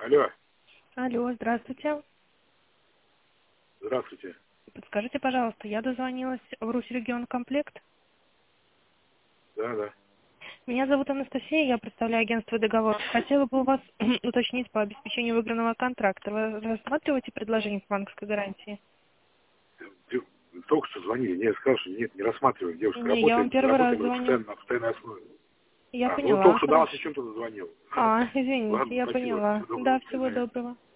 Алло, Алло, здравствуйте. здравствуйте. Подскажите, пожалуйста, я дозвонилась в Русрегион Комплект. Да. Меня зовут Анастасия, я представляю агентство «Договор». Хотела бы у вас уточнить по обеспечению выигранного контракта. Вы рассматриваете предложение с банковской гарантией? Только что звонили, я сказал, что нет, не рассматриваем. Девушка, Не, я вам первый раз работаем звоню. на постоянной основе. Я Ну только поняла, что до вас хорошо. еще кто-то звонил. Извините, Ладно, я спасибо, поняла. всего доброго, Да, до всего свидания. доброго.